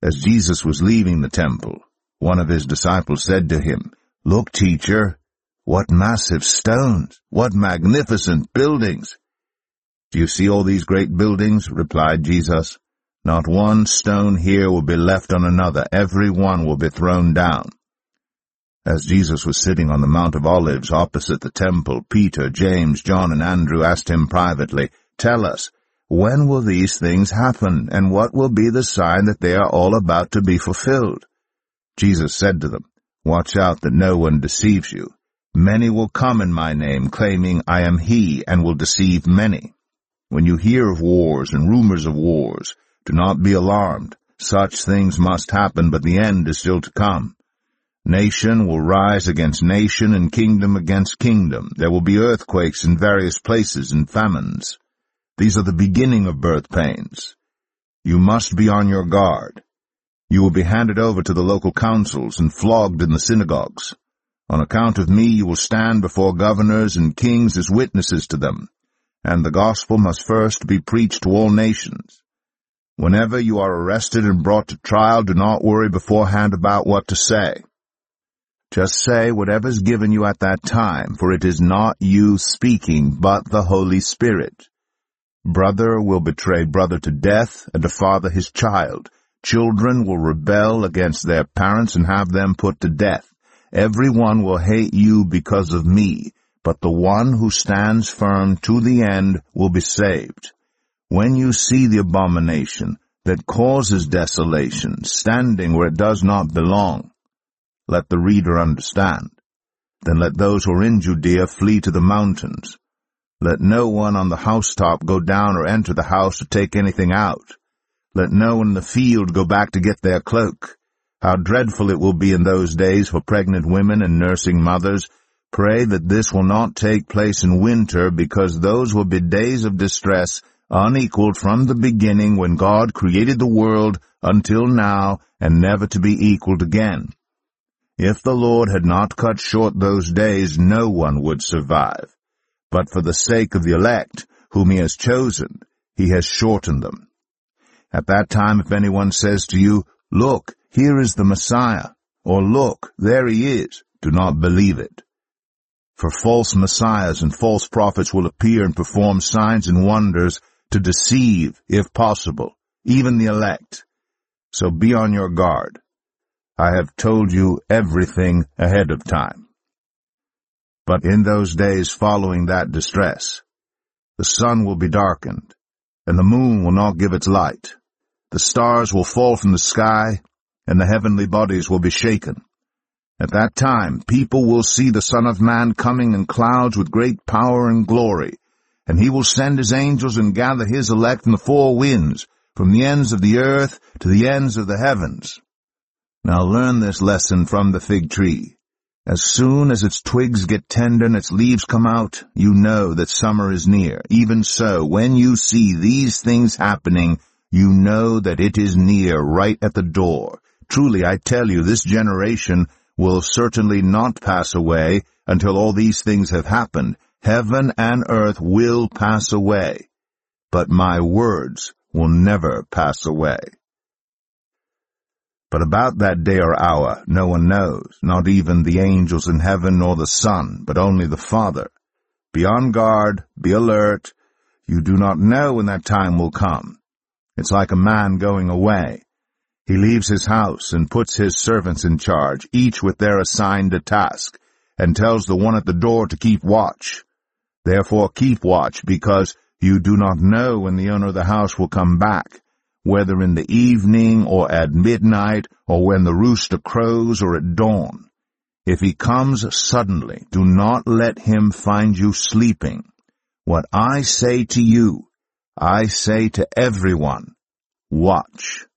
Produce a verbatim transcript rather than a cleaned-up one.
As Jesus was leaving the temple, one of his disciples said to him, "Look, teacher, what massive stones, what magnificent buildings!" "Do you see all these great buildings?" replied Jesus. "Not one stone here will be left on another. Every one will be thrown down." As Jesus was sitting on the Mount of Olives opposite the temple, Peter, James, John, and Andrew asked him privately, "Tell us, when will these things happen, and what will be the sign that they are all about to be fulfilled?" Jesus said to them, "Watch out that no one deceives you. Many will come in my name, claiming I am he, and will deceive many. When you hear of wars and rumors of wars, do not be alarmed. Such things must happen, but the end is still to come. Nation will rise against nation, and kingdom against kingdom. There will be earthquakes in various places and famines. These are the beginning of birth pains. You must be on your guard. You will be handed over to the local councils and flogged in the synagogues. On account of me you will stand before governors and kings as witnesses to them, and the gospel must first be preached to all nations. Whenever you are arrested and brought to trial, do not worry beforehand about what to say. Just say whatever is given you at that time, for it is not you speaking, but the Holy Spirit. Brother will betray brother to death, and a father his child. Children will rebel against their parents and have them put to death. Everyone will hate you because of me, but the one who stands firm to the end will be saved. When you see the abomination that causes desolation standing where it does not belong, let the reader understand. Then let those who are in Judea flee to the mountains. Let no one on the housetop go down or enter the house to take anything out. Let no one in the field go back to get their cloak. How dreadful it will be in those days for pregnant women and nursing mothers. Pray that this will not take place in winter, because those will be days of distress unequaled from the beginning when God created the world until now, and never to be equaled again. If the Lord had not cut short those days, no one would survive. But for the sake of the elect, whom he has chosen, he has shortened them. At that time, if anyone says to you, 'Look, here is the Messiah,' or 'Look, there he is,' do not believe it. For false messiahs and false prophets will appear and perform signs and wonders to deceive, if possible, even the elect. So be on your guard. I have told you everything ahead of time. But in those days following that distress, the sun will be darkened, and the moon will not give its light. The stars will fall from the sky, and the heavenly bodies will be shaken. At that time people will see the Son of Man coming in clouds with great power and glory, and he will send his angels and gather his elect from the four winds, from the ends of the earth to the ends of the heavens. Now learn this lesson from the fig tree. As soon as its twigs get tender and its leaves come out, you know that summer is near. Even so, when you see these things happening, you know that it is near, right at the door. Truly, I tell you, this generation will certainly not pass away until all these things have happened. Heaven and earth will pass away, but my words will never pass away. But about that day or hour no one knows, not even the angels in heaven nor the Son, but only the Father. Be on guard, be alert. You do not know when that time will come. It's like a man going away. He leaves his house and puts his servants in charge, each with their assigned task, and tells the one at the door to keep watch. Therefore keep watch, because you do not know when the owner of the house will come back, whether in the evening or at midnight, or when the rooster crows or at dawn. If he comes suddenly, do not let him find you sleeping. What I say to you, I say to everyone, watch.